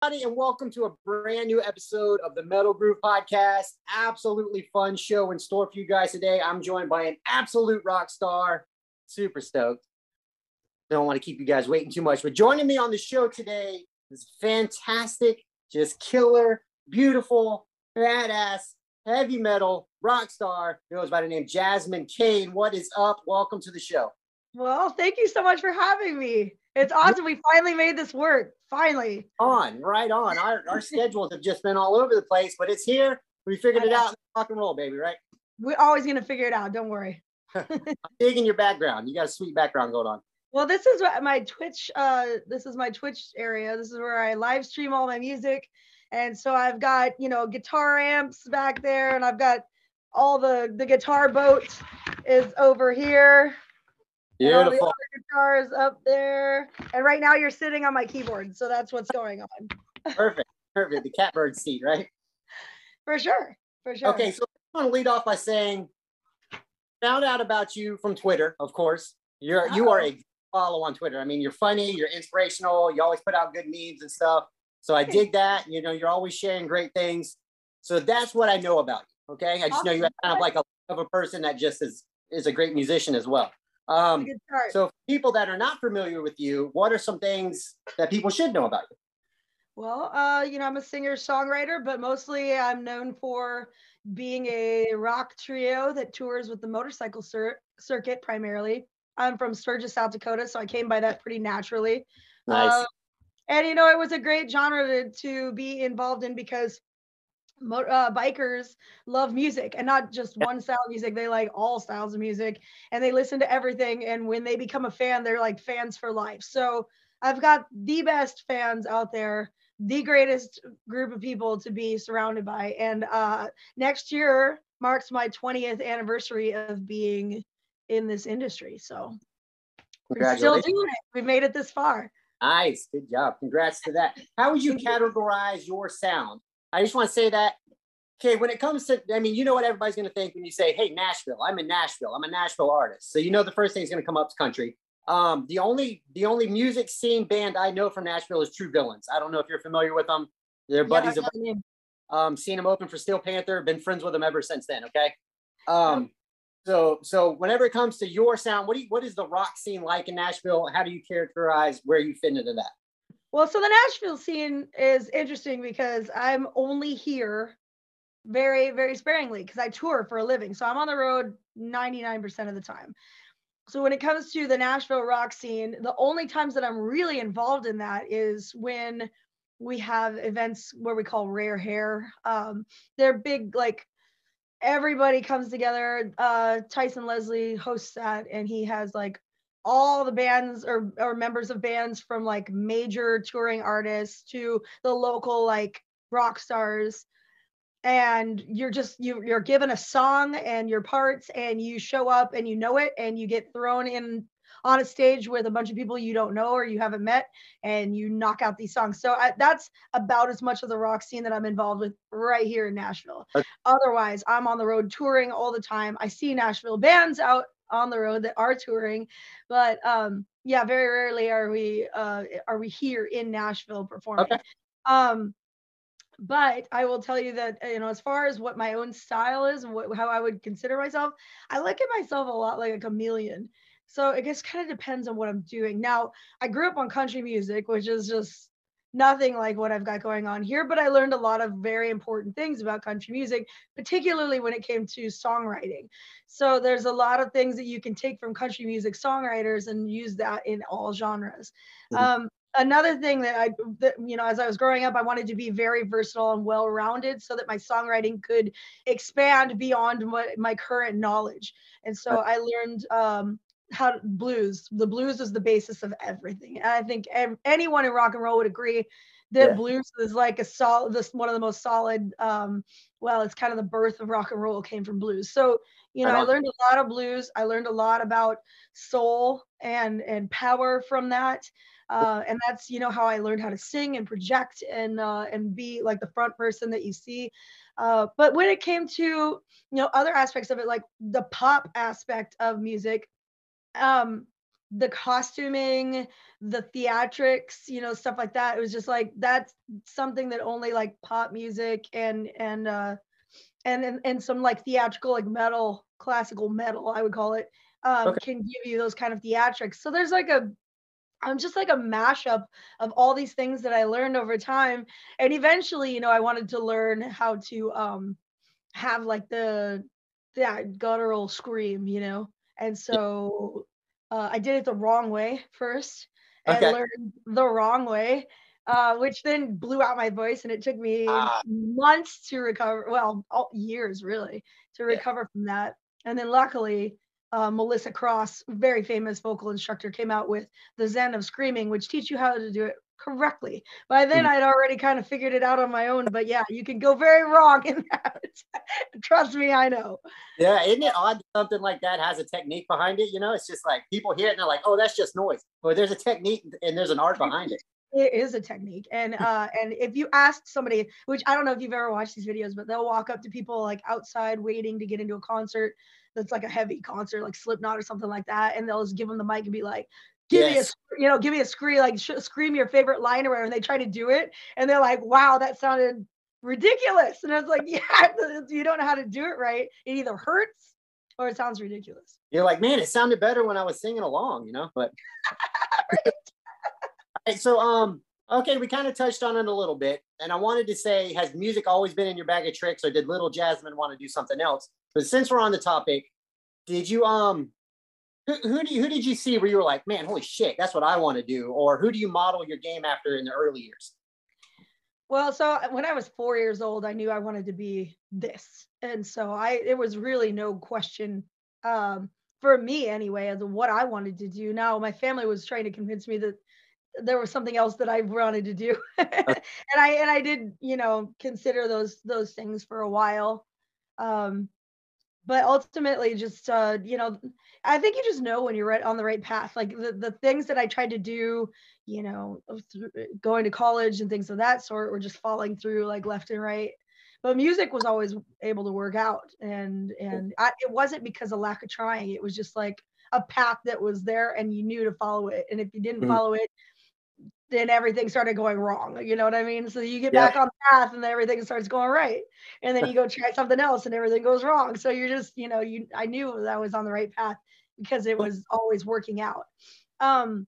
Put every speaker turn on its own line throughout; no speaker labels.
everybody, and welcome to a brand new episode of the Metal Groove Podcast. Absolutely fun show in store for you guys today. I'm joined by an absolute rock star. Super stoked. Don't want to keep you guys waiting too much, but joining me on the show today is fantastic, just killer, beautiful, badass, heavy metal rock star who goes by the name Jasmine Cain. What is up? Welcome to the show.
Well, thank you so much for having me. It's awesome. We finally made this work. Finally.
Right on. Our schedules have just been all over the place, but it's here. We figured it out. Rock and roll, baby, right?
We're always going to figure it out. Don't worry.
I'm digging your background. You got a sweet background going on.
Well, this is my Twitch. This is my Twitch area. This is where I live stream all my music. And so I've got, guitar amps back there, and I've got all the guitar boat is over here.
Beautiful.
And all the other guitars up there. And right now you're sitting on my keyboard. So that's what's going on.
Perfect. The catbird seat, right?
For sure.
Okay, so I want to lead off by saying, found out about you from Twitter, of course. You are a follow on Twitter. I mean, you're funny, you're inspirational, you always put out good memes and stuff. So I dig that. You're always sharing great things. So that's what I know about you. Okay. I just know you're kind of like a person that just is a great musician as well. So for people that are not familiar with you, what are some things that people should know about you?
Well, I'm a singer-songwriter, but mostly I'm known for being a rock trio that tours with the motorcycle circuit primarily. I'm from Sturgis, South Dakota, so I came by that pretty naturally.
Nice.
And it was a great genre to be involved in because bikers love music, and not just one style of music. They like all styles of music, and they listen to everything. And when they become a fan, they're like fans for life. So I've got the best fans out there, the greatest group of people to be surrounded by. And next year marks my 20th anniversary of being in this industry. So we're still doing it. We've made it this far.
Nice. Good job. Congrats to that. How would you categorize your sound? I just want to say that, okay, when it comes to, you know what everybody's going to think when you say, hey, Nashville, I'm in Nashville. I'm a Nashville artist. So the first thing is going to come up is country. The only music scene band I know from Nashville is True Villains. I don't know if you're familiar with them. They're buddies of seen them open for Steel Panther, been friends with them ever since then, okay? So whenever it comes to your sound, what is the rock scene like in Nashville? How do you characterize where you fit into that?
Well, so the Nashville scene is interesting because I'm only here very, very sparingly because I tour for a living. So I'm on the road 99% of the time. So when it comes to the Nashville rock scene, the only times that I'm really involved in that is when we have events where we call Rare Hair. They're big, like everybody comes together. Tyson Leslie hosts that, and he has like all the bands or members of bands from like major touring artists to the local like rock stars, and you're given a song and your parts, and you show up and you know it, and you get thrown in on a stage with a bunch of people you don't know or you haven't met, and you knock out these songs. So that's about as much of the rock scene that I'm involved with right here in Nashville. Otherwise, I'm on the road touring all the time. I see Nashville bands out on the road that are touring, but very rarely are we here in Nashville performing. Okay. But I will tell you that as far as what my own style is and how I would consider myself, I look at myself a lot like a chameleon. So it just kind of depends on what I'm doing. Now, I grew up on country music, which is just nothing like what I've got going on here, but I learned a lot of very important things about country music, particularly when it came to songwriting. So there's a lot of things that you can take from country music songwriters and use that in all genres. Mm-hmm. Another thing that as I was growing up, I wanted to be very versatile and well-rounded so that my songwriting could expand beyond my current knowledge. And so I learned the blues is the basis of everything. And I think anyone in rock and roll would agree that blues is like one of the most solid, it's kind of the birth of rock and roll came from blues. So, I learned a lot of blues. I learned a lot about soul and power from that. And that's, how I learned how to sing and project and be like the front person that you see. But when it came to, other aspects of it, like the pop aspect of music, the costuming, the theatrics, stuff like that. It was just like that's something that only like pop music and some like theatrical like metal, classical metal, I would call it,
Okay.
can give you those kind of theatrics. So there's like a I'm just like a mashup of all these things that I learned over time. And eventually, I wanted to learn how to have like that guttural scream, And
Yeah.
so I did it the wrong way first and
Okay.
learned the wrong way, which then blew out my voice. And it took me
Ah,
months to recover, well, years really, to
yeah.
recover from that. And then luckily, Melissa Cross, very famous vocal instructor, came out with the Zen of Screaming, which teach you how to do it correctly. By then,
Mhm.
I'd already kind of figured it out on my own. But yeah, you can go very wrong in that. Trust me, I know.
Yeah, isn't it odd that something like that has a technique behind it? It's just like people hear it and they're like, "Oh, that's just noise." Or there's a technique and there's an art behind it.
It is a technique. And if you ask somebody, which I don't know if you've ever watched these videos, but they'll walk up to people like outside waiting to get into a concert that's like a heavy concert, like Slipknot or something like that, and they'll just give them the mic and be like,
Yes.
give me a scream, like scream your favorite line or whatever. And they try to do it, and they're like, "Wow, that sounded ridiculous." And I was like, "Yeah, you don't know how to do it right. It either hurts or it sounds ridiculous."
You're like, man, it sounded better when I was singing along. But hey, so okay, we kind of touched on it a little bit, and I wanted to say, has music always been in your bag of tricks, or did little Jasmine want to do something else? But since we're on the topic, did you who did you see where you were like, man, holy shit, that's what I want to do, or who do you model your game after in the early years?
Well, so when I was 4 years old, I knew I wanted to be this. And so it was really no question, for me anyway, as to what I wanted to do. Now, my family was trying to convince me that there was something else that I wanted to do.
Uh,
And I did, consider those things for a while. Um, but ultimately just I think you just know when you're right on the right path, like the things that I tried to do, going to college and things of that sort were just falling through like left and right. But music was always able to work out, and it wasn't because of lack of trying. It was just like a path that was there and you knew to follow it, and if you didn't
mhm.
follow it, then everything started going wrong. You know what I mean? So you get
Yeah.
back on the path and then everything starts going right. And then you go try something else and everything goes wrong. So you're just, I knew that I was on the right path because it was always working out. Um,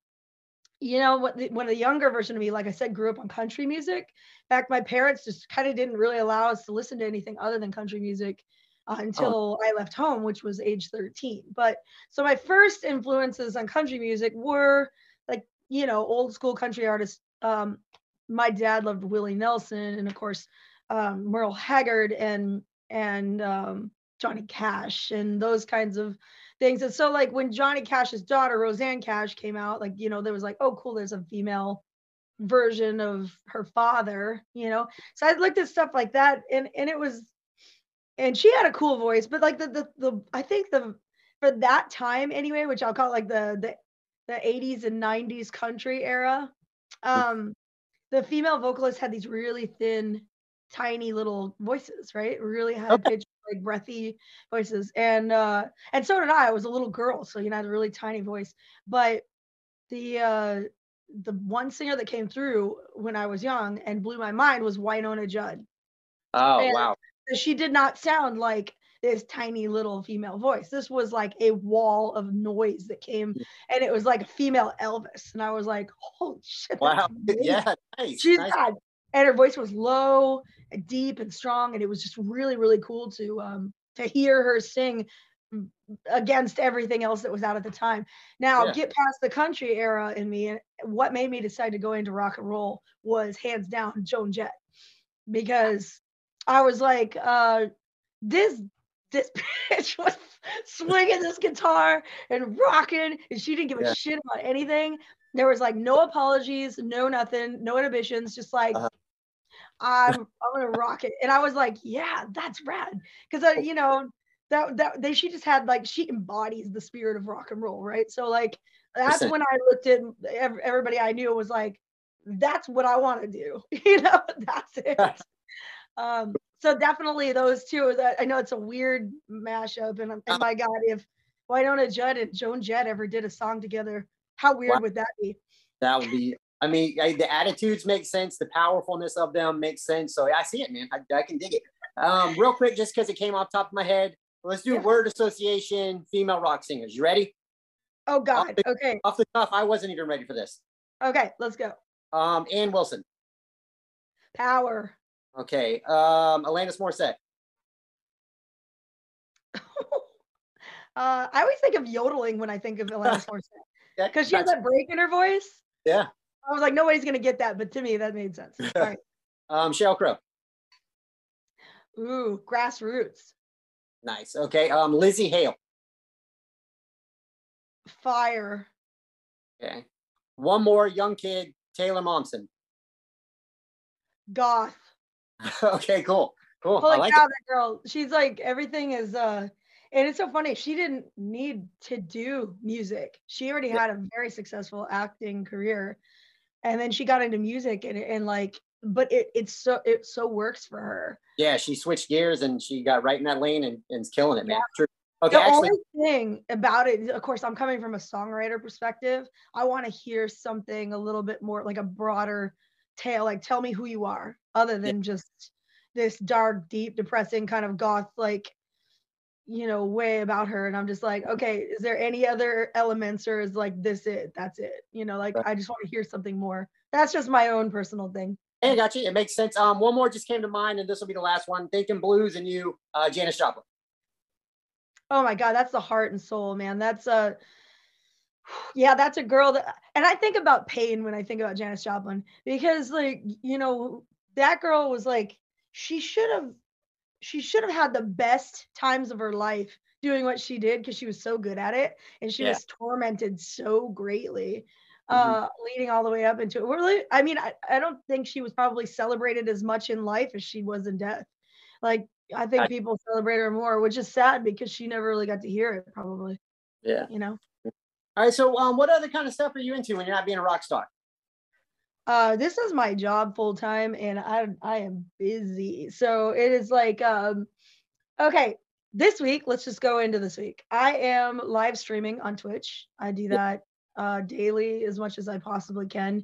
when the younger version of me, like I said, grew up on country music. In fact, my parents just kind of didn't really allow us to listen to anything other than country music
Oh,
until I left home, which was age 13. But so my first influences on country music were like, old school country artists. My dad loved Willie Nelson and of course Merle Haggard and Johnny Cash and those kinds of things. And so like when Johnny Cash's daughter, Roseanne Cash, came out, like, there was like, oh cool, there's a female version of her father. So I looked at stuff like that and it was and she had a cool voice, but like the I think the for that time anyway, which I'll call it like the 80s and 90s country era, um, the female vocalists had these really thin, tiny little voices, right? Really high
okay.
pitched, like breathy voices. And so did I. I was a little girl, so I had a really tiny voice. But the uh the one singer that came through when I was young and blew my mind was Winona Judd.
Oh,
And
wow.
she did not sound like this tiny little female voice. This was like a wall of noise that came, and it was like a female Elvis. And I was like, holy shit, that's
Wow.
amazing.
Yeah. Nice.
She's
Nice.
bad. And her voice was low and deep and strong. And it was just really, really cool to hear her sing against everything else that was out at the time. Now,
Yeah.
get past the country era in me, and what made me decide to go into rock and roll was hands down Joan Jett, because I was like, this this bitch was swinging this guitar and rocking, and she didn't give a
Yeah.
shit about anything. There was like no apologies, no nothing, no inhibitions, just like
Uh,
I'm gonna rock it. And I was like, yeah, that's rad. Because she just had like she embodies the spirit of rock and roll, right? So like that's
percent.
when I looked at everybody I knew was like, that's what I want to do. That's it. So definitely those two. That I know it's a weird mashup, and my God, if Winona Judd and Joan Jett ever did a song together, How weird
Wow,
would that be?
that would be. I mean, the attitudes make sense. The powerfulness of them makes sense. So I see it, man. I can dig it. Real quick, just because it came off the top of my head, let's do
Yeah.
word association, female rock singers. You ready?
Oh
Off
God.
the,
Okay.
off the cuff, I wasn't even ready for this.
Okay. Let's go.
Ann Wilson.
Power.
Okay. Alanis Morissette.
I always think of yodeling when I think of Alanis Morissette
Yeah,
because she has that break in her voice.
yeah.
I was like, nobody's gonna get that, but to me, that made sense. All right.
Sheryl Crow.
Ooh, grassroots.
Nice. Okay. Lizzie Hale.
Fire.
Okay. One more young kid, Taylor Momsen.
Goth.
Okay, cool. Cool. I
Holy
like
cow,
it.
that girl. She's like everything is and it's so funny. She didn't need to do music. She already
Yeah.
had a very successful acting career. And then she got into music and like, but it so works for her.
Yeah, she switched gears and she got right in that lane and is killing it, man.
Yeah.
True. Okay,
The
actually,
only thing about it, of course, I'm coming from a songwriter perspective. I want to hear something a little bit more like a broader tale, like tell me who you are, other
yeah,
than just this dark, deep, depressing kind of goth, like, way about her. And I'm just like, okay, is there any other elements or is like this it? That's it. Like
right.
I just want to hear something more. That's just my own personal thing.
Hey, I got you. It makes sense. One more just came to mind, and this will be the last one. Thinking blues and you, Janis Joplin.
Oh my God, that's the heart and soul, man. That's yeah, that's a girl that, and I think about pain when I think about Janis Joplin because, like, that girl was like, she should have, she should have had the best times of her life doing what she did because she was so good at it, and she
Yeah.
was tormented so greatly,
Mhm.
leading all the way up into it. Really, I mean, I don't think she was probably celebrated as much in life as she was in death. Like, I think
I,
people celebrate her more, which is sad because she never really got to hear it, probably.
yeah.
You know.
All right. So, what other kind of stuff are you into when you're not being a rock star?
This is my job full time and I am busy. So it is like okay, this week, let's just go into this week. I am live streaming on Twitch. I do
Yeah.
that daily as much as I possibly can.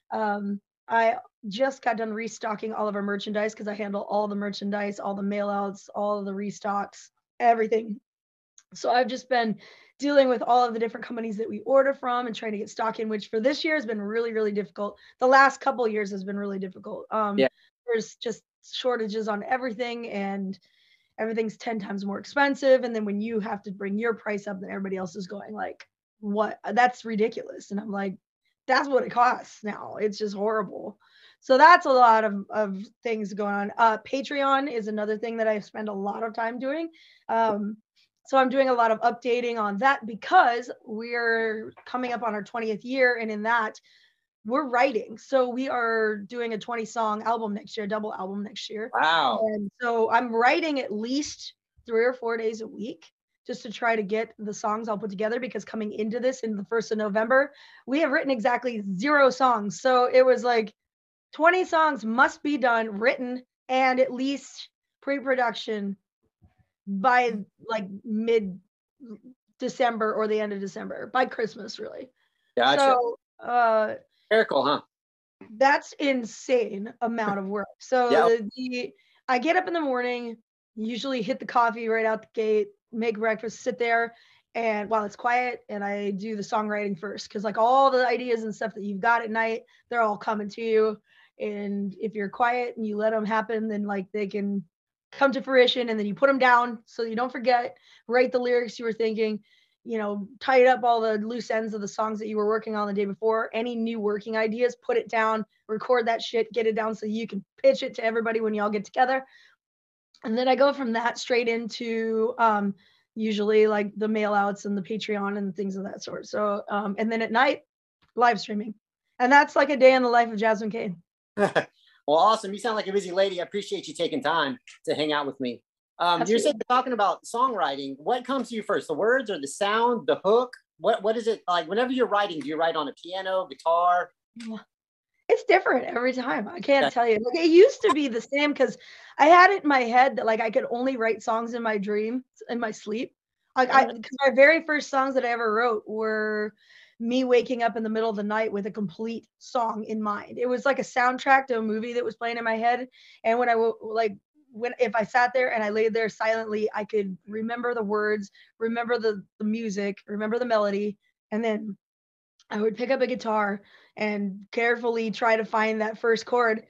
I just got done restocking all of our merchandise because I handle all the merchandise, all the mail outs, all of the restocks, everything. So I've just been dealing with all of the different companies that we order from and trying to get stock in, which for this year has been really, really difficult. The last couple of years has been really difficult.
Yeah.
There's just shortages on everything and everything's 10 times more expensive. And then when you have to bring your price up, then everybody else is going like, what? That's ridiculous. And I'm like, that's what it costs now. It's just horrible. So that's a lot of things going on. Patreon is another thing that I spend a lot of time doing. Um, so I'm doing a lot of updating on that because we're coming up on our 20th year. And in that, we're writing. So we are doing a 20-song album next year, double album next year.
Wow.
And so I'm writing at least 3 or 4 days a week just to try to get the songs I'll put together because coming into this in the 1st of November, we have written exactly 0 songs. So it was like 20 songs must be done, written, and at least pre-production by like mid December or the end of December, by Christmas, really.
Gotcha.
So
Miracle, huh?
that's insane amount of work. So
Yeah.
I get up in the morning, usually hit the coffee right out the gate, make breakfast, sit there, and while it's quiet, and I do the songwriting first because like all the ideas and stuff that you've got at night, they're all coming to you. And if you're quiet and you let them happen, then like they can come to fruition, and then you put them down so you don't forget. Write the lyrics you were thinking. Tied up all the loose ends of the songs that you were working on the day before. Any new working ideas, put it down, record that shit, get it down so you can pitch it to everybody when y'all get together. And then I go from that straight into usually like the mail outs and the Patreon and things of that sort. So, and then at night, live streaming. And that's like a day in the life of Jasmine Kane.
Well, awesome. You sound like a busy lady. I appreciate you taking time to hang out with me. You're saying you're talking about songwriting. What comes to you first, the words or the sound, the hook? What is it like whenever you're writing? Do you write on a piano, guitar?
It's different every time. I can't tell you. Like it used to be the same because I had it in my head that like I could only write songs in my dream, in my sleep. Like because my very first songs that I ever wrote were me waking up in the middle of the night with a complete song in mind. It was like a soundtrack to a movie that was playing in my head. And when if I sat there and I laid there silently, I could remember the words, remember the music, remember the melody, and then I would pick up a guitar and carefully try to find that first chord,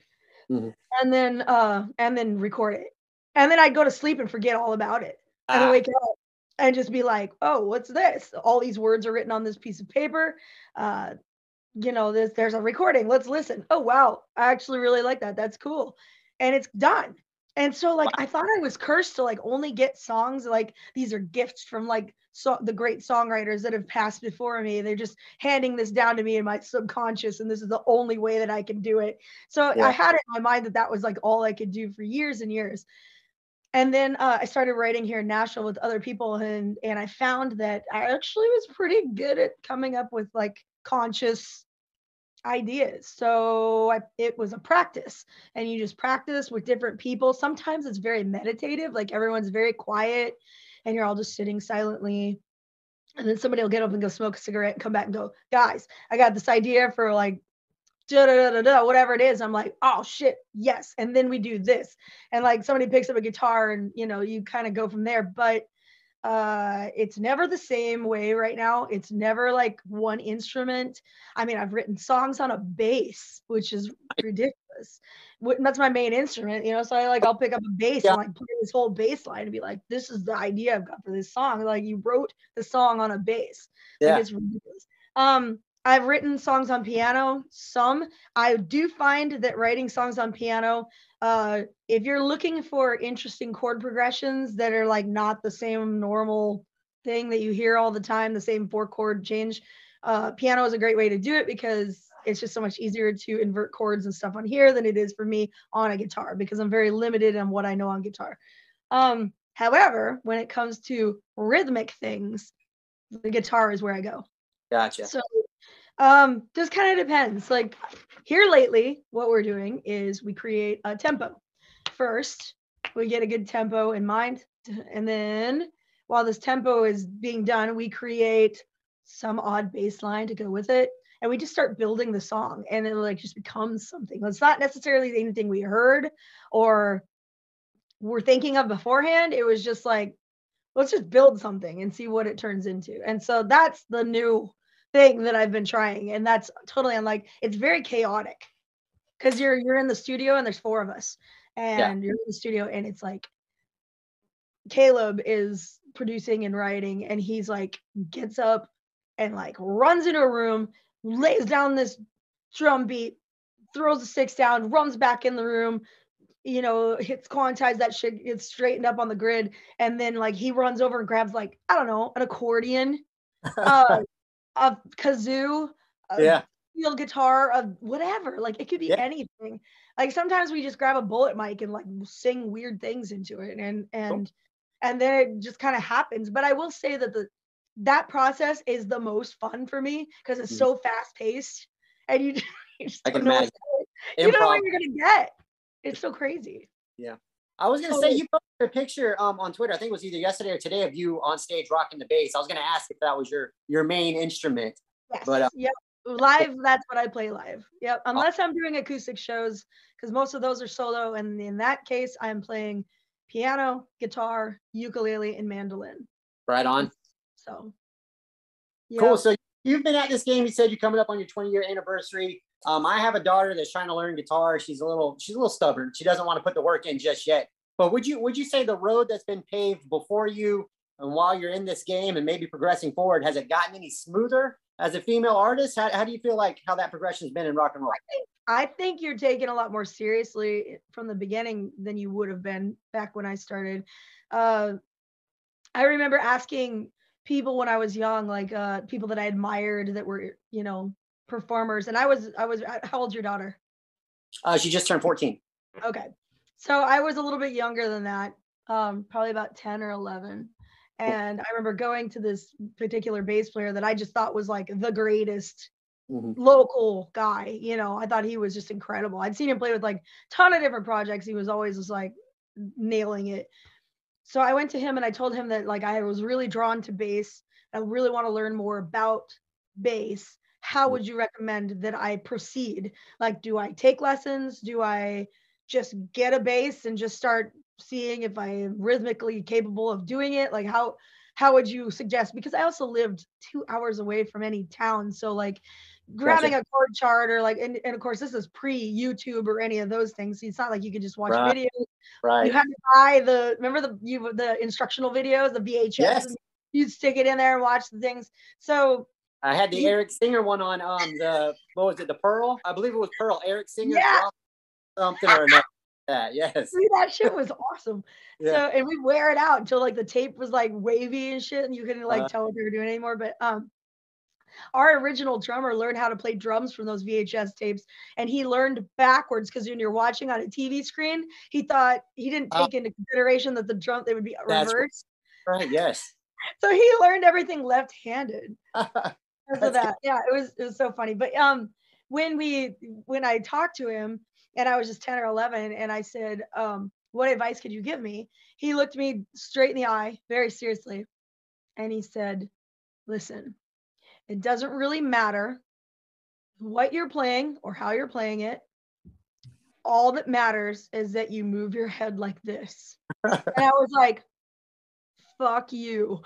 and then record it. And then I'd go to sleep and forget all about it. And then wake up and just be like, "Oh, what's this? All these words are written on this piece of paper. Uh, there's a recording. Let's listen. Oh, wow. I actually really like that. That's cool." And it's done. And so like I thought I was cursed to like only get songs like these are gifts from like the great songwriters that have passed before me. They're just handing this down to me in my subconscious, and this is the only way that I can do it. So I had it in my mind that that was like all I could do for years and years. And then I started writing here in Nashville with other people, and I found that I actually was pretty good at coming up with like conscious ideas. So it was a practice, and you just practice with different people. Sometimes it's very meditative, like everyone's very quiet, and you're all just sitting silently. And then somebody will get up and go smoke a cigarette and come back and go, "Guys, I got this idea for like da da da da da, whatever it is." I'm like, "Oh shit, yes." And then we do this, and like somebody picks up a guitar, and you kind of go from there. But it's never the same way right now. It's never like one instrument. I mean, I've written songs on a bass, which is ridiculous. That's my main instrument, so I'll pick up a bass and like play this whole bass line and be like, "This is the idea I've got for this song." Like, you wrote the song on a bass. Like, it's ridiculous. I've written songs on piano. I do find that writing songs on piano, if you're looking for interesting chord progressions that are like not the same normal thing that you hear all the time, the same 4-chord change, piano is a great way to do it because it's just so much easier to invert chords and stuff on here than it is for me on a guitar, because I'm very limited on what I know on guitar. However, when it comes to rhythmic things, the guitar is where I go.
Gotcha.
So just kind of depends. Like here lately, what we're doing is we create a tempo. First, we get a good tempo in mind, and then while this tempo is being done, we create some odd bass line to go with it, and we just start building the song, and it like just becomes something. It's not necessarily anything we heard or were thinking of beforehand. It was just like, let's just build something and see what it turns into. And so that's the new thing that I've been trying, and that's totally unlike. It's very chaotic because you're in the studio and there's 4 of us, and you're in the studio and it's like Caleb is producing and writing, and he's like gets up and like runs into a room, lays down this drum beat, throws the sticks down, runs back in the room, hits quantize that shit, gets straightened up on the grid, and then like he runs over and grabs like, I don't know, an accordion, a kazoo, a steel guitar, a whatever. Like it could be anything. Like sometimes we just grab a bullet mic and like sing weird things into it, and then it just kind of happens. But I will say that that process is the most fun for me because it's so fast paced, and you just don't know you don't know what you're gonna get. It's so crazy.
Yeah. I was going to say, you posted a picture on Twitter, I think it was either yesterday or today, of you on stage rocking the bass. I was going to ask if that was your main instrument.
Yes. But yep. Live, that's what I play live. Yep. Unless I'm doing acoustic shows, because most of those are solo. And in that case, I'm playing piano, guitar, ukulele, and mandolin.
Right on.
So.
Yep. Cool. So you've been at this game. You said you're coming up on your 20-year anniversary. I have a daughter that's trying to learn guitar. She's a little stubborn. She doesn't want to put the work in just yet. But would you say the road that's been paved before you and while you're in this game and maybe progressing forward, has it gotten any smoother as a female artist? How do you feel like how that progression has been in rock and roll?
I think you're taken a lot more seriously from the beginning than you would have been back when I started. I remember asking people when I was young, like people that I admired that were, performers. And I was, how old's your daughter?
She just turned 14.
Okay. So I was a little bit younger than that, probably about 10 or 11. And I remember going to this particular bass player that I just thought was like the greatest local guy. I thought he was just incredible. I'd seen him play with like a ton of different projects. He was always just like nailing it. So I went to him and I told him that like I was really drawn to bass. I really want to learn more about bass, how would you recommend that I proceed? Like, do I take lessons? Do I just get a bass and just start seeing if I am rhythmically capable of doing it? Like, how would you suggest? Because I also lived 2 hours away from any town, so like grabbing
Gotcha.
a chord chart or like, and of course this is pre YouTube or any of those things. So it's not like you could just watch
Right.
videos. You
Right.
had to buy remember the instructional videos, the VHS,
Yes.
and you'd stick it in there and watch the things. So
I had the
you,
Eric Singer one on the what was it, the Pearl? I believe it was Pearl. Eric Singer
yeah,
dropped something or another. That yes.
see, that shit was awesome. So,
Yeah.
and we'd wear it out until like the tape was like wavy and shit, and you couldn't like
Uh,
tell what they were doing anymore. But our original drummer learned how to play drums from those VHS tapes, and he learned backwards because when you're watching on a TV screen, he thought he didn't take into consideration that the drum they would be
that's
reversed.
right. Yes.
So he learned everything left-handed because of
That's good.
that. Yeah, it was so funny. But when I talked to him and I was just 10 or 11 and I said, what advice could you give me? He looked me straight in the eye, very seriously, and he said, listen, it doesn't really matter what you're playing or how you're playing it. All that matters is that you move your head like this. And I was like, fuck you.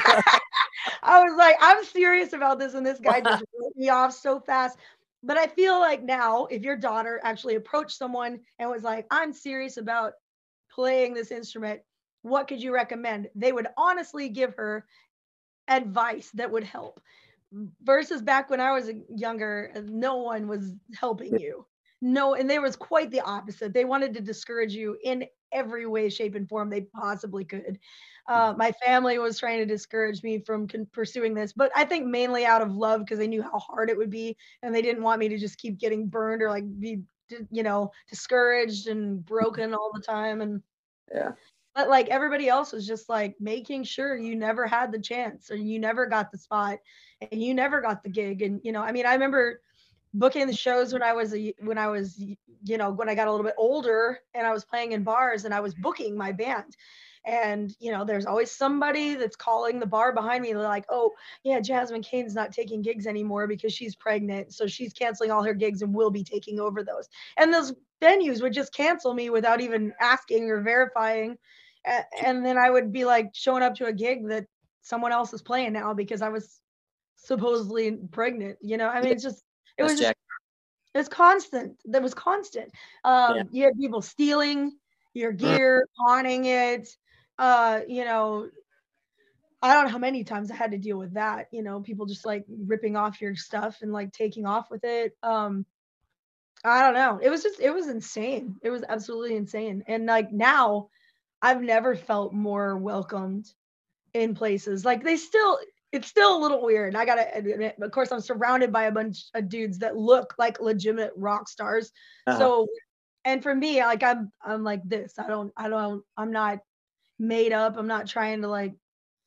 I was like, I'm serious about this. And this guy just wrote me off so fast. But I feel like now, if your daughter actually approached someone and was like, I'm serious about playing this instrument, what could you recommend? They would honestly give her advice that would help. Versus back when I was younger, no one was helping you. No, and there was quite the opposite. They wanted to discourage you in every way, shape, and form they possibly could. My family was trying to discourage me from pursuing this, but I think mainly out of love because they knew how hard it would be, and they didn't want me to just keep getting burned or like be, discouraged and broken all the time. And
Yeah.
but like everybody else was just like making sure you never had the chance or you never got the spot and you never got the gig. And I mean, I remember booking the shows when I was when I got a little bit older and I was playing in bars and I was booking my band. And there's always somebody that's calling the bar behind me. They're like, "Oh, yeah, Jasmine Kane's not taking gigs anymore because she's pregnant, so she's canceling all her gigs and we'll be taking over those." And those venues would just cancel me without even asking or verifying. And then I would be like showing up to a gig that someone else is playing now because I was supposedly pregnant. I mean, it
That's
was just
Jack.
it's constant. That was constant.
Yeah.
You had people stealing your
Mm.
gear, pawning it. You know, I don't know how many times I had to deal with that. People just like ripping off your stuff and like taking off with it. I don't know. It was insane. It was absolutely insane. And like now, I've never felt more welcomed in places. Like it's still a little weird. I gotta admit, of course, I'm surrounded by a bunch of dudes that look like legitimate rock stars.
Uh-huh.
So, and for me, like I'm like this. I'm not made up. I'm not trying to like,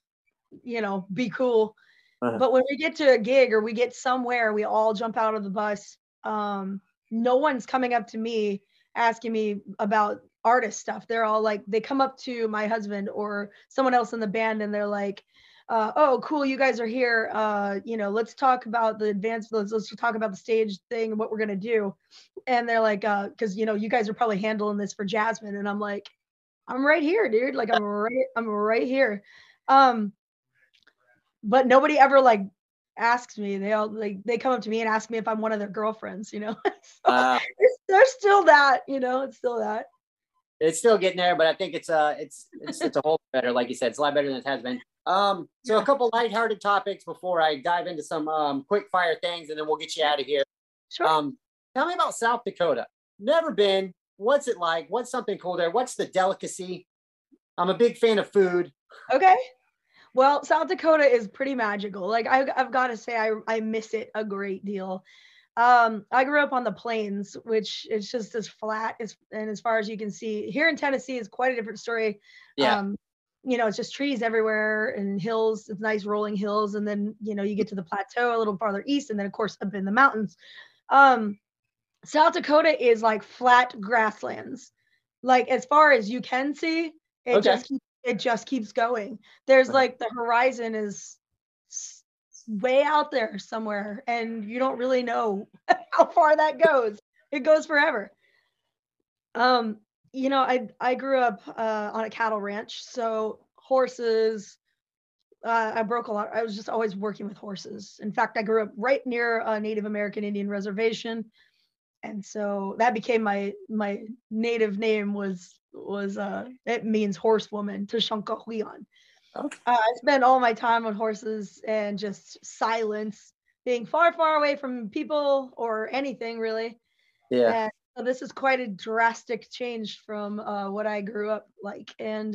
be cool.
Uh-huh.
But when we get to a gig or we get somewhere, we all jump out of the bus. No one's coming up to me asking me about artist stuff. They're all like, they come up to my husband or someone else in the band and they're like, oh, cool, you guys are here. Let's talk about the let's talk about the stage thing and what we're gonna do. And they're like, because you guys are probably handling this for Jasmine. And I'm like, I'm right here, dude. Like I'm right here. Um, but nobody ever like asks me. They all like they come up to me and ask me if I'm one of their girlfriends. So
Uh,
there's still that. It's still that.
it's still getting there, but I think it's a whole better, like you said, it's a lot better than it has been. So a couple lighthearted topics before I dive into some quick fire things, and then we'll get you out of here.
Sure.
Tell me about South Dakota. Never been. What's it like? What's something cool there? What's the delicacy? I'm a big fan of food.
Okay. Well, South Dakota is pretty magical. Like I've got to say, I miss it a great deal. I grew up on the plains, which is just as flat and as far as you can see. Here in Tennessee is quite a different story.
Yeah.
It's just trees everywhere and hills. It's nice rolling hills, and then you get to the plateau a little farther east, and then of course up in the mountains. South Dakota is like flat grasslands. Like as far as you can see, it
Okay.
just keeps going. There's like the horizon is way out there somewhere, and you don't really know how far that goes. It goes forever. Um, I grew up on a cattle ranch, so horses. I broke a lot. I was just always working with horses. In fact, I grew up right near a Native American Indian reservation, and so that became my native name was it means horsewoman, Tashankahwian.
Okay.
I spent all my time on horses and just silence, being far, far away from people or anything really.
Yeah.
And so this is quite a drastic change from what I grew up like. And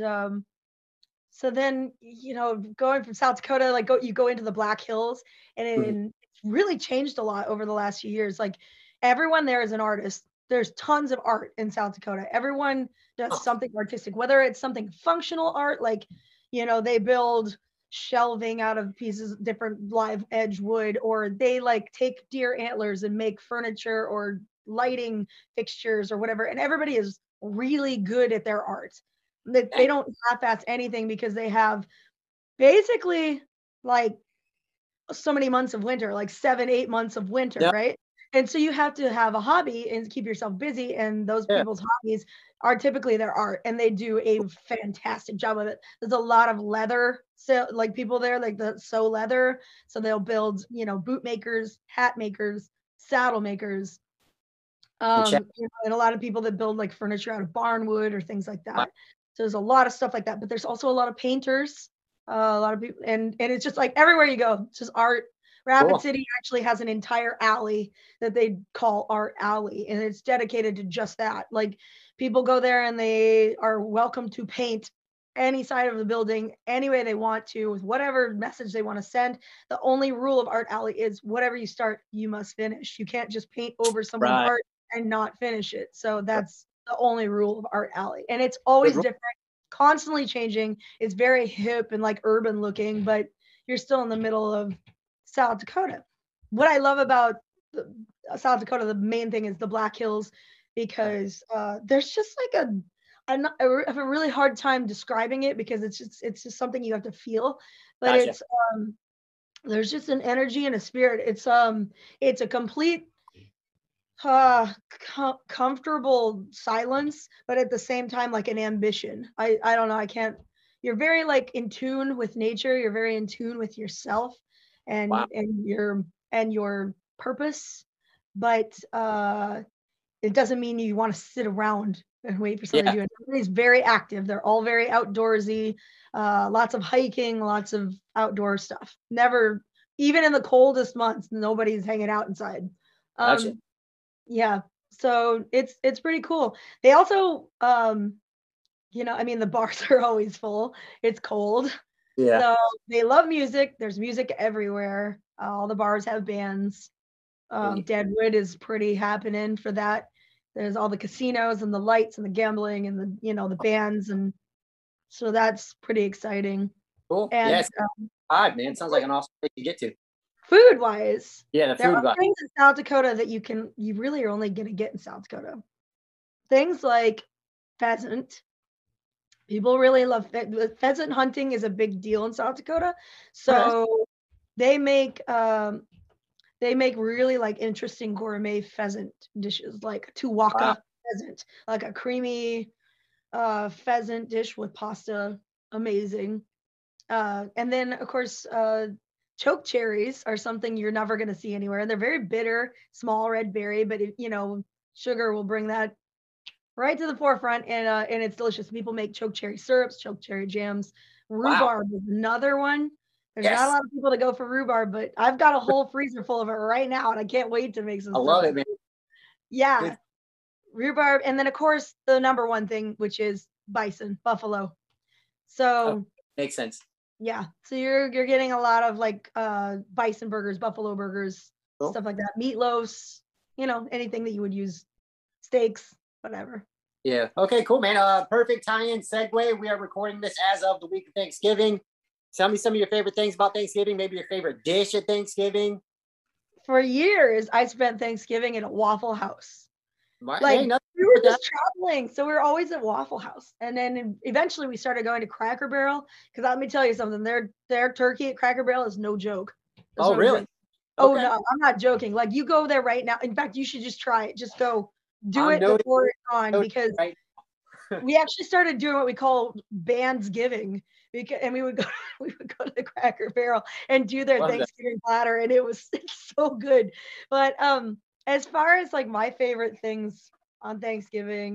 so then, going from South Dakota, like you go into the Black Hills, and
Mhm.
it's really changed a lot over the last few years. Like everyone there is an artist. There's tons of art in South Dakota. Everyone does
Oh,
something artistic, whether it's something functional art, like, they build shelving out of pieces of different live edge wood, or they like take deer antlers and make furniture or lighting fixtures or whatever. And everybody is really good at their art. They
dang.
don't half-ass anything because they have basically like so many months of winter, like 7, 8 months of winter,
Yeah.
right? And so you have to have a hobby and keep yourself busy. And those
Yeah.
people's hobbies are typically their art, and they do a fantastic job of it. There's a lot of leather, so like people there, like the sew leather. So they'll build, boot makers, hat makers, saddle makers,
And check.
and a lot of people that build like furniture out of barn wood or things like
Wow.
that. So there's a lot of stuff like that, but there's also a lot of painters, a lot of people, and it's just like everywhere you go, it's just art. Rapid
Cool.
City actually has an entire alley that they call Art Alley, and it's dedicated to just that. Like people go there and they are welcome to paint any side of the building any way they want to with whatever message they want to send. The only rule of Art Alley is whatever you start, you must finish. You can't just paint over someone's
Right.
art and not finish it. So that's the only rule of Art Alley. And it's
Good
always
rule.
different, constantly changing. It's very hip and like urban looking, but you're still in the middle of South Dakota. What I love about South Dakota, the main thing is the Black Hills, because there's just like I have a really hard time describing it because it's just something you have to feel, but
Gotcha.
um, there's just an energy and a spirit. It's a complete comfortable silence, but at the same time like an ambition. I don't know, I can't. You're very like in tune with nature, you're very in tune with yourself
Wow.
and your purpose, but it doesn't mean you want to sit around and wait for something to
Yeah.
do it. Everybody's very active, they're all very outdoorsy, lots of hiking, lots of outdoor stuff. Never, even in the coldest months, nobody's hanging out inside.
Gotcha.
um yeah, so it's pretty cool. They also, I mean, the bars are always full. It's cold.
Yeah.
So they love music. There's music everywhere. All the bars have bands.
Hey,
Deadwood is pretty happening for that. There's all the casinos and the lights and the gambling and the bands, and so that's pretty exciting.
cool.
And
Yes. Odd, man. Sounds like an awesome place to get to.
food wise,
Yeah, the
there
food
are
vibe.
things in South Dakota that you really are only gonna get in South Dakota. Things like pheasant. People really love pheasant hunting is a big deal in South Dakota.
Okay.
So they make they make really like interesting gourmet pheasant dishes, like
Wow.
tuwaka pheasant, like a creamy pheasant dish with pasta, amazing. And then of course choke cherries are something you're never going to see anywhere. They're very bitter, small red berry, but sugar will bring that right to the forefront, and it's delicious. People make choke cherry syrups, choke cherry jams.
Wow.
Rhubarb is another one. There's not a
Yes.
lot of people that go for rhubarb, but I've got a whole freezer full of it right now, and I can't wait to make some
I love it,
syrup.
man.
Yeah,
Good.
rhubarb, and then of course the number one thing, which is bison, buffalo.
Oh,
So
makes sense.
yeah, so you're getting a lot of like bison burgers, buffalo burgers,
Cool.
stuff like that, meatloafs, anything that you would use, steaks, whatever.
Yeah. Okay, cool, man. Perfect tie-in segue. We are recording this as of the week of Thanksgiving. Tell me some of your favorite things about Thanksgiving, maybe your favorite dish at Thanksgiving.
For years, I spent Thanksgiving in a Waffle House. Like,
Hey, nothing
we were
with that.
just traveling, so we were always at Waffle House, and then eventually we started going to Cracker Barrel, because let me tell you something, their turkey at Cracker Barrel is no joke. That's
Oh,
what I'm
really?
joking. Oh
Okay.
no, I'm not joking. Like you go there right now. In fact, you should just try it. Just go do
I'm
it
noting
before it's on
noting
because
right.
we actually started doing what we call Bandsgiving because and we would go we would go to the Cracker Barrel and do their
Love that.
Thanksgiving platter and it was it's so good. But as far as like my favorite things on Thanksgiving,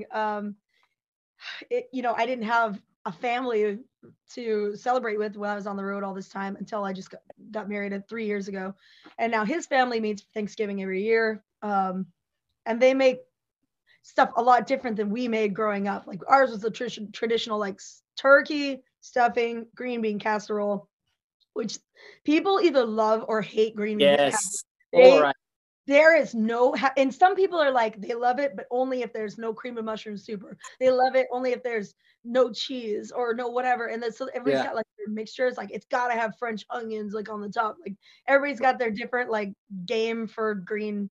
I didn't have a family to celebrate with when I was on the road all this time until I just got married 3 years ago. And now his family meets for Thanksgiving every year. And they make stuff a lot different than we made growing up. Like ours was the traditional like turkey, stuffing, green bean casserole, which people either love or hate green bean casserole.
Yes. All
They
right.
there is no and some people are like, they love it, but only if there's no cream of mushroom soup, or they love it only if there's no cheese or no whatever, and then so everybody's
Yeah.
got, like, their mixtures, like, it's gotta have French onions, like, on the top, like, everybody's got their different, like, game for green,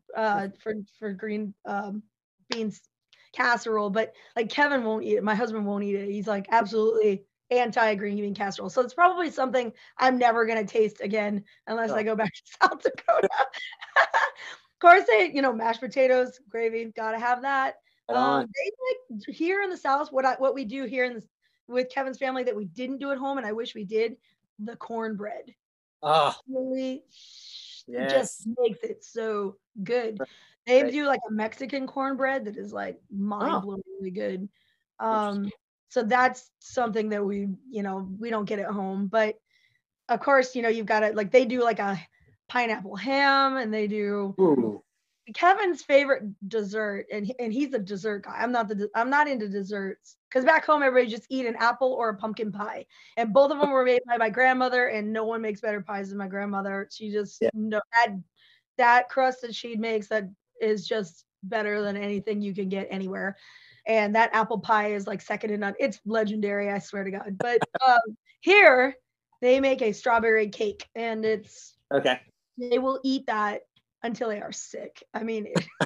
beans casserole, but, like, Kevin won't eat it, my husband won't eat it, he's, like, absolutely anti green bean casserole, so it's probably something I'm never gonna taste again unless I
Oh,
go back to South Dakota. Of course, mashed potatoes, gravy, gotta have that.
right on.
They like here in the South, what we do here in this with Kevin's family that we didn't do at home, and I wish we did, the cornbread.
Oh,
Really just
yes.
makes it so good. They
Right.
do like a Mexican cornbread that is like
Oh,
mind-blowingly good.
interesting.
Um, so that's something that we don't get at home, but of course, you've got it like they do like a pineapple ham and they do
Ooh.
Kevin's favorite dessert, and he's a dessert guy. I'm not into desserts because back home everybody just eat an apple or a pumpkin pie, and both of them were made by my grandmother, and no one makes better pies than my grandmother. She just
Yeah.
no that crust that she makes that is just better than anything you can get anywhere. And that apple pie is like second to none. It's legendary, I swear to God. But here they make a strawberry cake, and
Okay.
they will eat that until they are sick. I mean,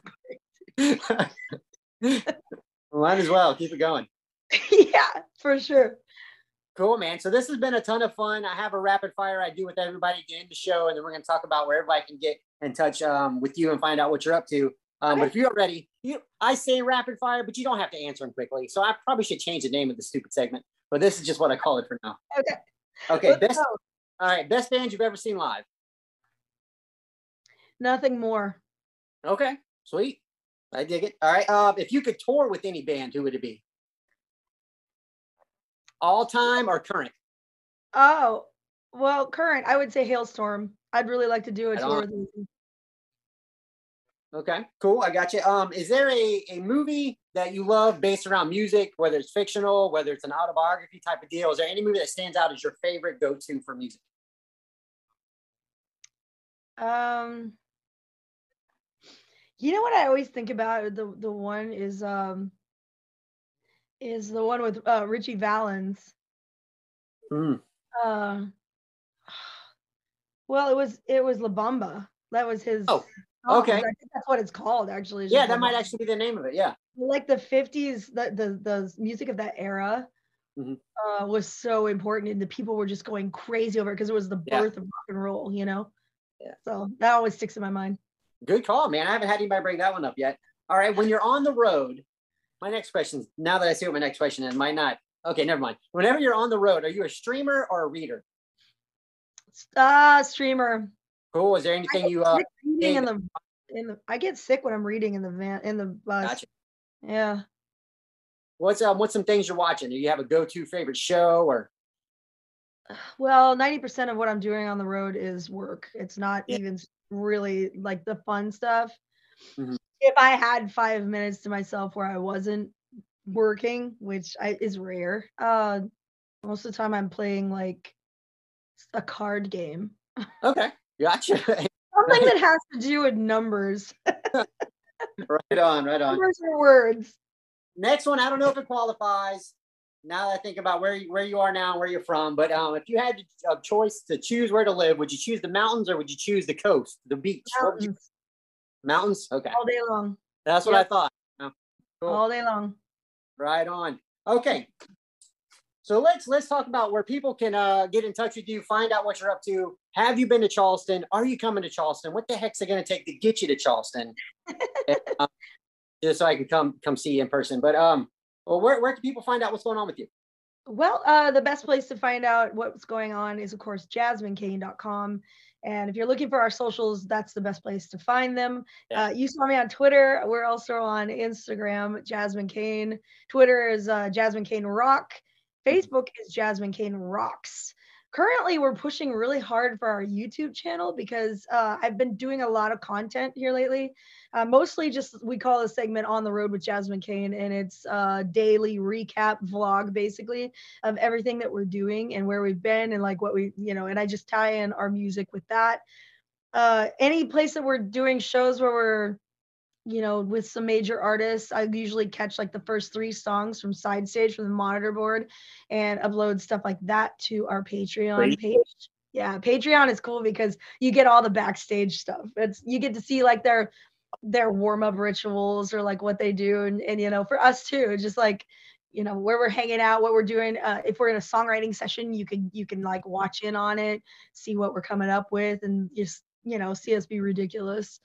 Might as well keep it going.
yeah, for sure.
Cool, man. So this has been a ton of fun. I have a rapid fire I do with everybody at the end of the show, and then we're going to talk about where everybody can get in touch with you and find out what you're up to. But
Okay.
if you're ready, I say rapid fire, but you don't have to answer them quickly. So I probably should change the name of the stupid segment, but this is just what I call it for now.
Okay.
Okay,
Let's
best.
go.
All right, best band you've ever seen live.
Nothing more.
Okay, sweet. I dig it. All right. If you could tour with any band, who would it be? All time or current?
Oh, well, current, I would say Hailstorm. I'd really like to do a
Right
tour
on.
with them.
Okay, cool. I got you. Is there a movie that you love based around music, whether it's fictional, whether it's an autobiography type of deal? Is there any movie that stands out as your favorite go-to for music?
Um, you know what I always think about the one is the one with Richie Valens.
Hmm.
Uh, well, it was La Bamba. That was his
Oh,
song. I
okay.
think that's what it's called actually. It's
Yeah,
just La
that might
Bamba.
actually be the name of it. Yeah.
Like the 50s, the music of that era
Mhm.
was so important, and the people were just going crazy over it because it was the
Yeah.
birth of rock and roll.
Yeah.
So that always sticks in my mind.
Good call, man. I haven't had anybody bring that one up yet. All right. When you're on the road, my next question, now that I see what my next question is, might not. Okay, never mind. Whenever you're on the road, are you a streamer or a reader?
Streamer.
Cool. Is there
I
anything
get
you
sick reading
dig?
in the I get sick when I'm reading in the bus.
Gotcha.
Yeah.
What's some things you're watching? Do you have a go-to favorite show or?
Well, 90% of what I'm doing on the road is work. It's not
Yeah.
even really like the fun stuff.
Mhm.
If I had 5 minutes to myself where I wasn't working, which is rare, most of the time I'm playing like a card game.
Okay, gotcha.
Something that has to do with numbers.
Right on, right on.
Numbers or words.
Next one, I don't know if it qualifies. Now that I think about where you are now, where you're from, but if you had a choice to choose where to live, would you choose the mountains or would you choose the coast, the beach? What would you?
Mountains
Mountains? Okay,
all day long.
that's what I
Yep,
thought. Oh, cool,
all day long.
right on. Okay, So let's talk about where people can get in touch with you, find out what you're up to. Have you been to Charleston? Are you coming to Charleston? What the heck's it going to take to get you to Charleston? And, just so I can come see you in person. But well, where can people find out what's going on with you?
Well, the best place to find out what's going on is, of course, JasmineCain.com. And if you're looking for our socials, that's the best place to find them.
Yeah.
You saw me on Twitter. We're also on Instagram, Jasmine Cain. Twitter is Jasmine Cain Rock. Facebook is Jasmine Cain Rocks. Currently, we're pushing really hard for our YouTube channel because I've been doing a lot of content here lately. Mostly just, we call a segment On the Road with Jasmine Cain, and it's a daily recap vlog, basically, of everything that we're doing and where we've been and like what we, and I just tie in our music with that. Any place that we're doing shows where we're, with some major artists, I usually catch like the first 3 songs from Side Stage from the monitor board and upload stuff like that to our Patreon page. Yeah, Patreon is cool because you get all the backstage stuff. You get to see like their warm-up rituals or like what they do. And for us too, just like, where we're hanging out, what we're doing. If we're in a songwriting session, you can like watch in on it, see what we're coming up with, and just, see us be ridiculous.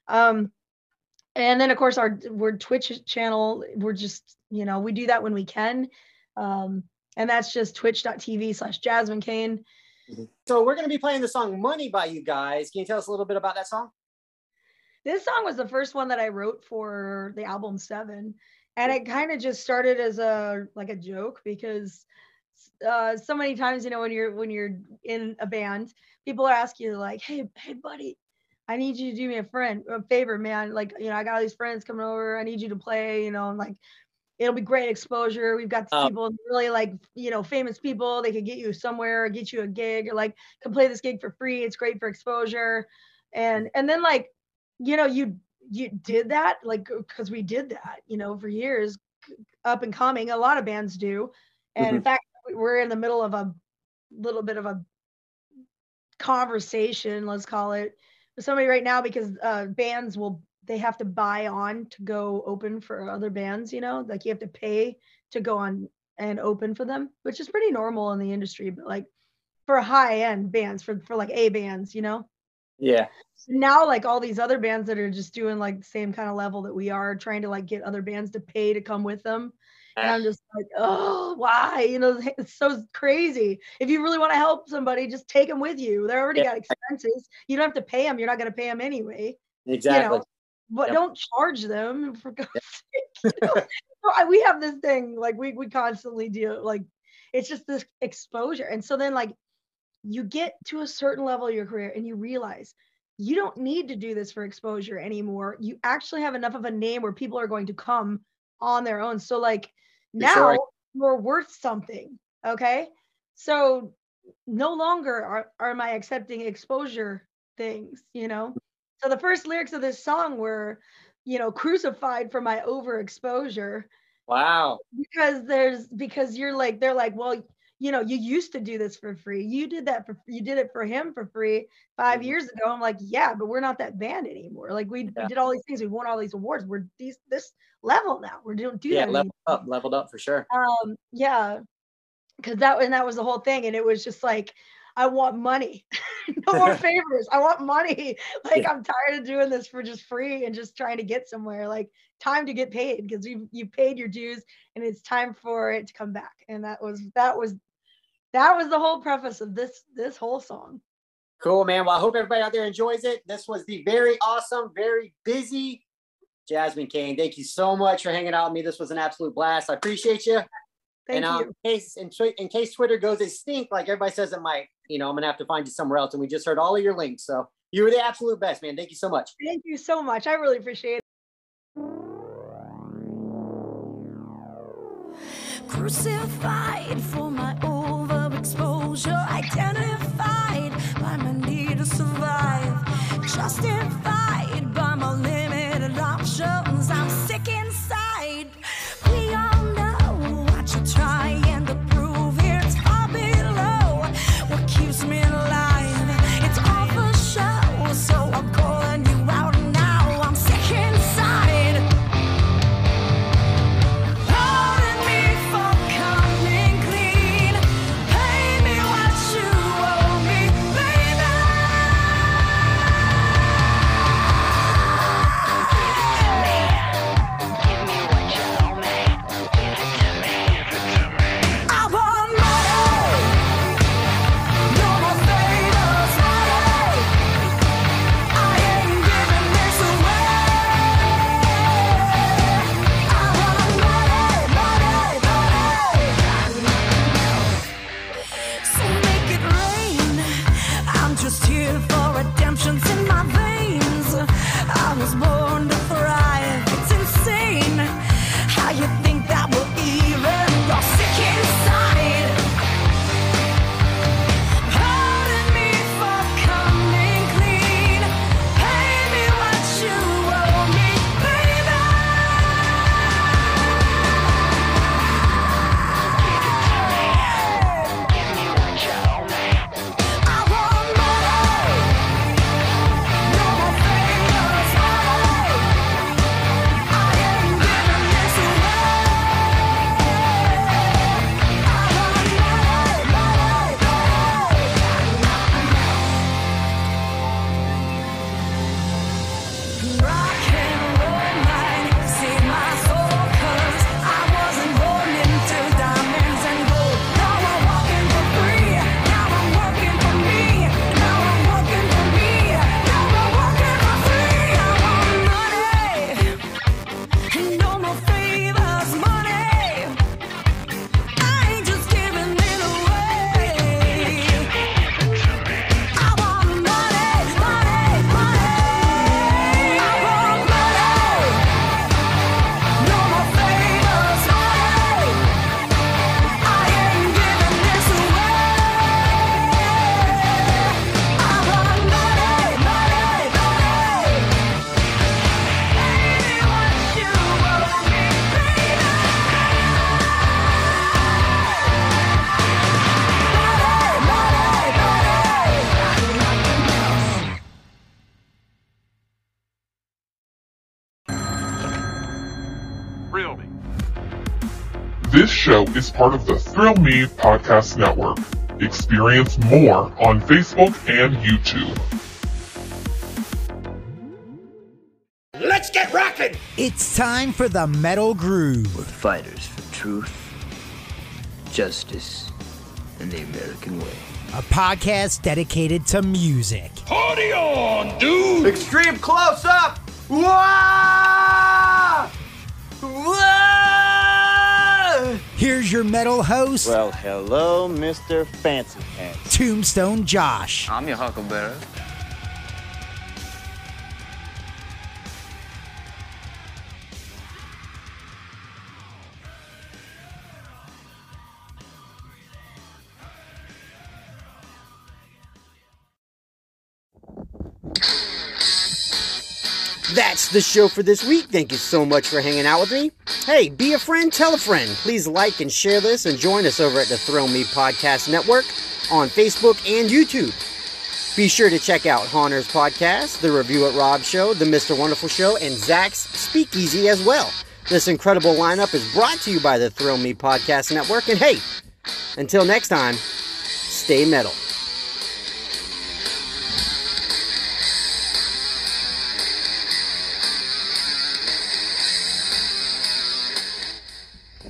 And then, of course, we're Twitch channel, we're just, we do that when we can. And that's just twitch.tv/Jasmine Cain.
So we're going to be playing the song Money by you guys. Can you tell us a little bit about that song?
This song was the first one that I wrote for the album 7. And it kind of just started as a joke because so many times, when you're in a band, people ask you like, hey buddy, I need you to do me a favor, man. Like, I got all these friends coming over. I need you to play, and like, it'll be great exposure. We've got people really like, famous people. They could get you somewhere, or get you a gig, or like, can play this gig for free. It's great for exposure. And then like, you did that, like, because we did that, for years, up and coming. A lot of bands do. And in fact, we're in the middle of a little bit of a conversation, let's call it, with somebody right now, because bands they have to buy on to go open for other bands, like you have to pay to go on and open for them, which is pretty normal in the industry, but like for high-end bands, for like A bands,
Yeah.
Now like all these other bands that are just doing like the same kind of level that we are, trying to like get other bands to pay to come with them. And I'm just like, oh, why? It's so crazy. If you really want to help somebody, just take them with you. They already got expenses. You don't have to pay them. You're not going to pay them anyway.
Exactly.
But don't charge them, for God's sake. We have this thing, like we constantly do, like, it's just this exposure. And so then like you get to a certain level of your career and you realize you don't need to do this for exposure anymore. You actually have enough of a name where people are going to come on their own. So like, now you're worth something. Okay. So no longer am I accepting exposure things, So the first lyrics of this song were, crucified for my overexposure.
Wow.
Because you're like, they're like, well, you used to do this for free. You did it for him for free 5 years ago. I'm like, yeah, but we're not that band anymore. Like we did all these things. We won all these awards. We're this level now. We're doing that.
Leveled up for sure.
Yeah. Cause that was the whole thing. And it was just like, I want money. No more favors. I want money. Like I'm tired of doing this for just free and just trying to get somewhere. Like time to get paid, because you paid your dues and it's time for it to come back. And that was the whole preface of this whole song.
Cool, man. Well, I hope everybody out there enjoys it. This was the very awesome, very busy Jasmine Cain. Thank you so much for hanging out with me. This was an absolute blast. I appreciate you.
Thank you.
In case Twitter goes extinct, like everybody says it might, I'm gonna have to find you somewhere else. And we just heard all of your links. So you were the absolute best, man. Thank you so much.
Thank you so much. I really appreciate it.
Crucified for my overexposure, identified by my need to survive, justified by my limited options. I'm sick inside. We all know what you're trying to prove here. It's far below what keeps me alive. It's all for show, so I'm calling you out now. I'm sick inside. Holding me for coming clean.
This show is part of the Thrill Me Podcast Network. Experience more on Facebook and YouTube.
Let's get rockin'!
It's time for the Metal Groove.
We're fighters for truth, justice, and the American way.
A podcast dedicated to music.
Party on, dude!
Extreme close up! Whoa! Whoa!
Here's your metal host,
Well, hello, Mr. Fancy Pants.
Tombstone Josh.
I'm your huckleberry.
That's the show for this week. Thank you so much for hanging out with me. Hey, be a friend, tell a friend. Please like and share this and join us over at the Thrill Me Podcast Network on Facebook and YouTube. Be sure to check out Haunter's Podcast, The Review at Rob Show, The Mr. Wonderful Show, and Zach's Speakeasy as well. This incredible lineup is brought to you by the Thrill Me Podcast Network. And hey, until next time, stay metal.